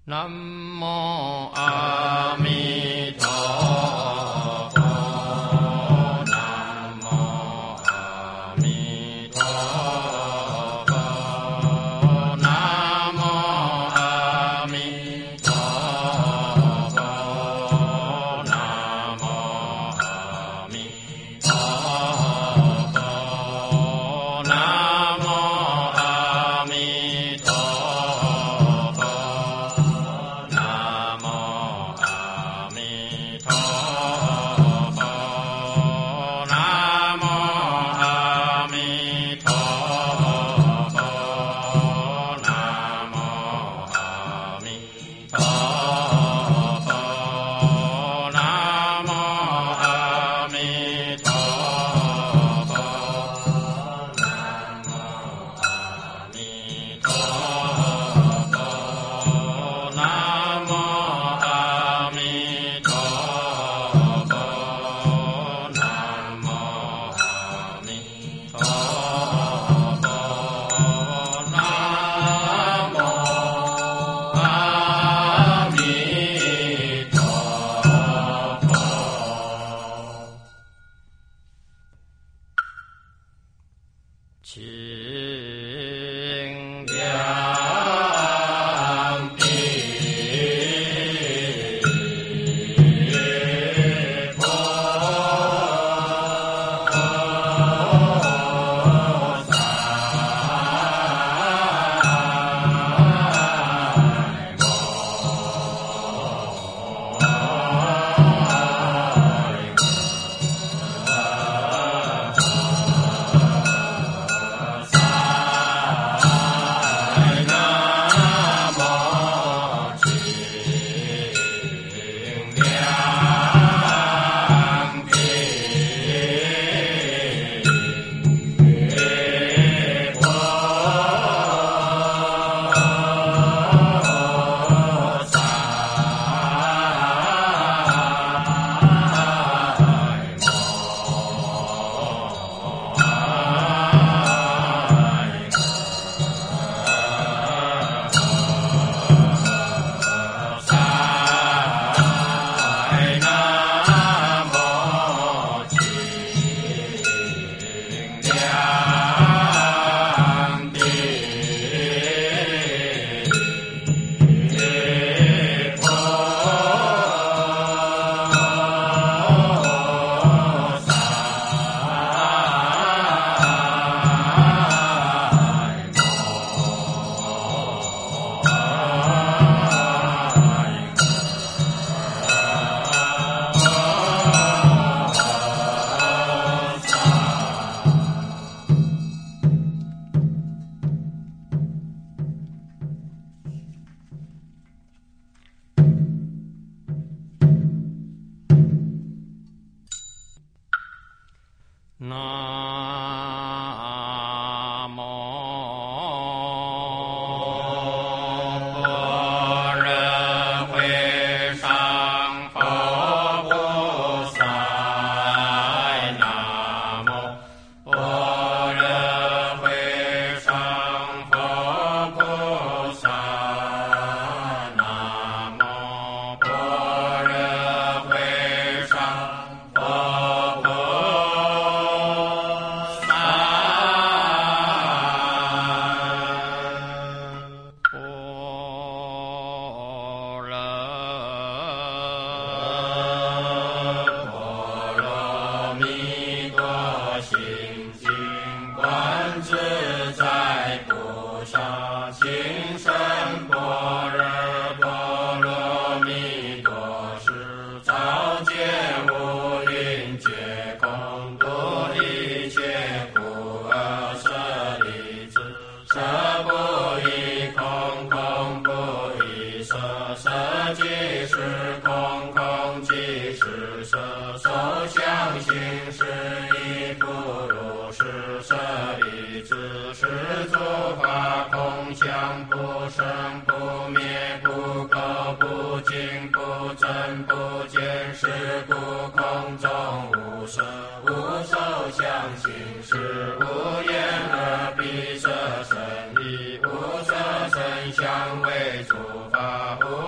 南无阿弥陀佛，南无阿弥陀佛，南无阿弥陀佛，南无阿弥陀佛，南无阿弥陀佛。南无阿弥陀佛，南无阿弥陀佛，南无阿弥陀佛，南无阿弥陀佛，南无阿弥陀佛。南无阿弥陀佛，南无阿弥陀佛，南无阿弥陀佛。请两臂菩南无般若会上佛菩萨，南无般若会上佛菩萨，南无般若会上佛菩萨。波罗蜜多心经，观自在菩萨行深般若波罗蜜多时，照见五蕴皆空，度一切苦厄舍利子。色不异空，空不异色，色即是空，空即是色，受想行识亦不如是。舍利子，是诸法空相，不生不灭，不垢不净，不增不减，是故空中无色，无受想行识，无眼耳鼻舌身意，无色声香味触法，无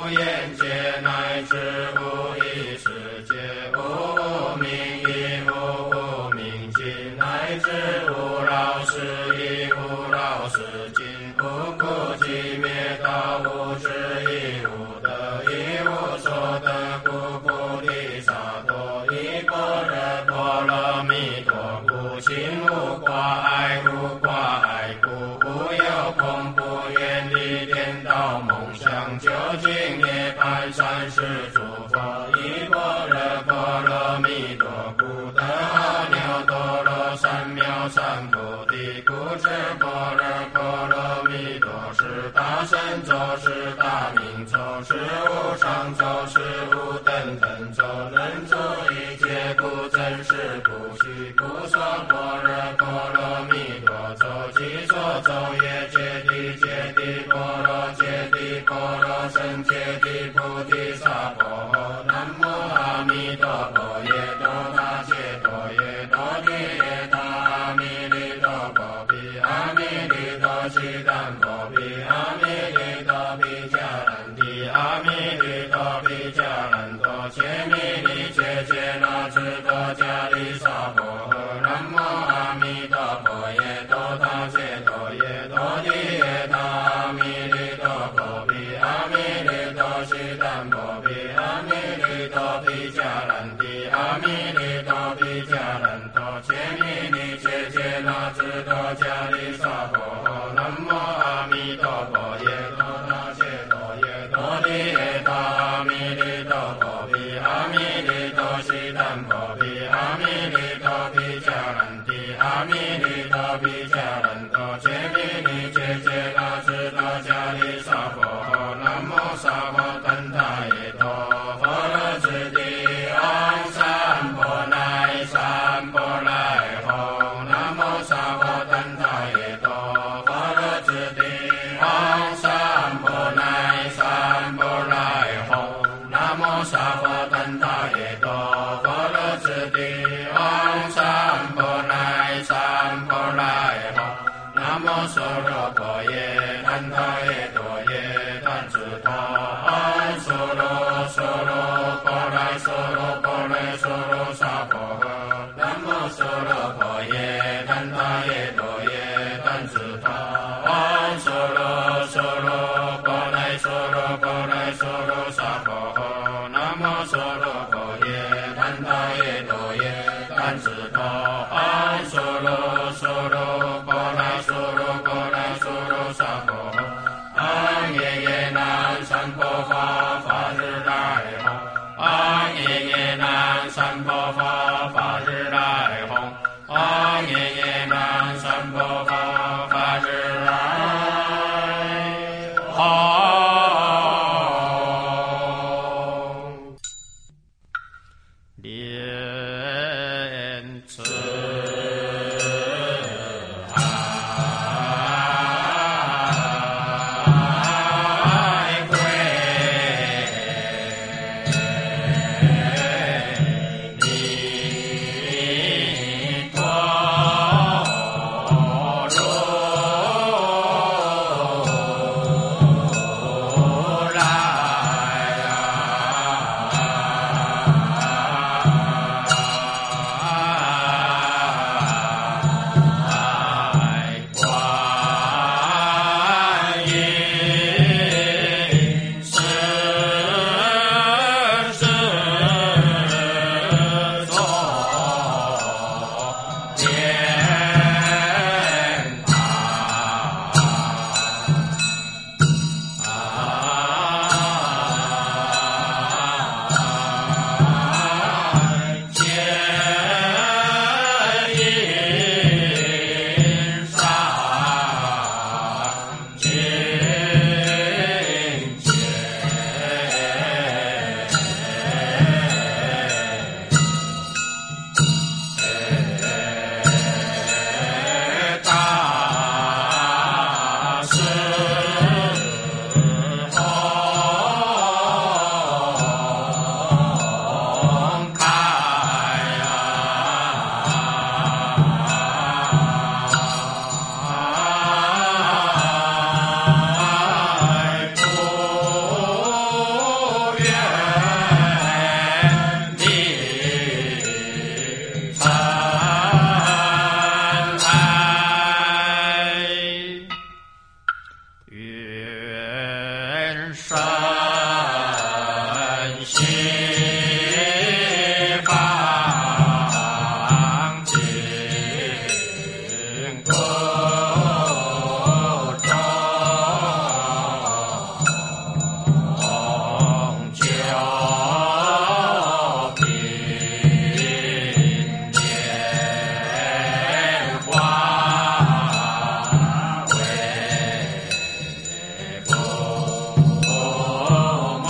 无眼界，乃至无意识界，无明亦无明尽，乃至无扰事亦无扰事尽，无苦集灭道，无智亦无得，亦无所得，故菩提萨埵依般若波罗蜜多，故心无挂碍，无挂碍故不有空，不远离颠倒梦想，究竟涅槃三世诸佛依般若波罗蜜多，故得阿耨多罗三藐三菩提，故知般若波罗蜜多是大神咒，是大明咒，是无上咒，是无等等咒，能作一切故真实不虚，故说般若波罗蜜多咒，即说咒也，揭谛揭谛波罗揭谛波罗僧揭谛菩提萨婆诃。南无阿弥陀佛耶，多他揭多耶，多地耶他阿弥利多婆毗，阿弥利多悉檀婆毗，阿弥利多毗迦兰帝，阿弥利多毗迦兰多，揭弥利揭揭那智多迦利萨婆诃。南无阿弥陀佛耶，多他揭多耶，多地耶他阿弥利多婆毗，阿弥利多悉檀婆毗，阿弥利多毗迦兰帝，阿弥利多毗迦兰多，揭弥利揭揭那智多迦利萨婆诃。南无阿弥陀佛耶，多他揭多耶，多地耶他阿弥利多婆毗，阿弥利多悉檀婆毗，阿弥利多毗迦兰帝，阿弥利多毗迦兰多，揭弥利揭揭那智多迦利萨婆诃。南无萨婆怛他耶多佛罗智帝唵三婆乃三婆来吽。南无萨婆怛他耶多佛罗智帝唵三婆乃三婆来吽。南无萨婆怛他耶多佛罗智帝唵三婆乃三婆来吽。南无娑罗婆耶怛他耶多耶怛侄他唵娑罗娑罗婆来娑罗婆来娑罗萨婆诃。南无娑罗婆耶怛他耶多耶怛侄他唵娑罗娑罗婆来娑罗婆来娑罗萨婆诃。南无娑罗婆耶怛他耶多耶怛侄他唵娑罗娑罗婆来娑罗婆来娑罗萨婆诃。阿耶耶南三婆法法日来吽。阿耶耶南三婆法法日来吽。阿耶耶南三婆法法日来吽。莲池愿身心放净空中，就平莲花为不梦，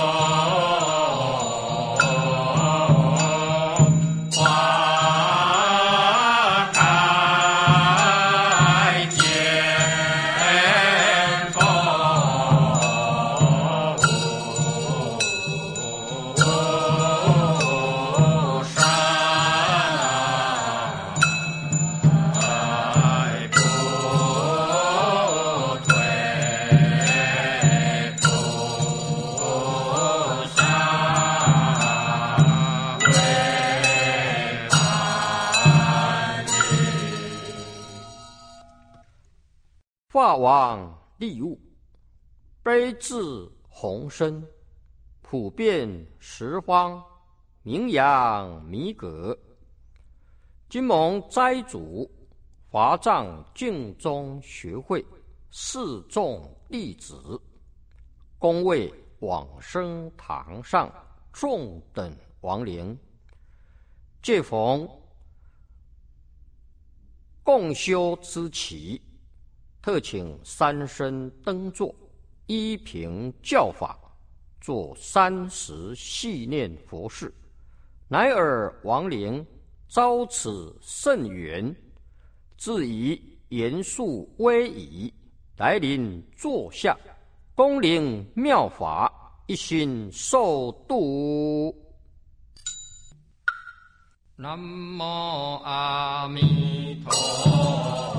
花开见风无山，不退不下，为安宁。 化王利物，悲智宏深，普遍十方，名扬弥革。金蒙斋主，华藏净宗学会四众弟子，恭为往生堂上众等亡灵，借逢共修之期，特请三身登座，依凭教法，做30系念佛事，乃尔亡灵遭此甚缘，自以严肃威仪来临座下，恭领妙法，一心受度。 南无阿弥陀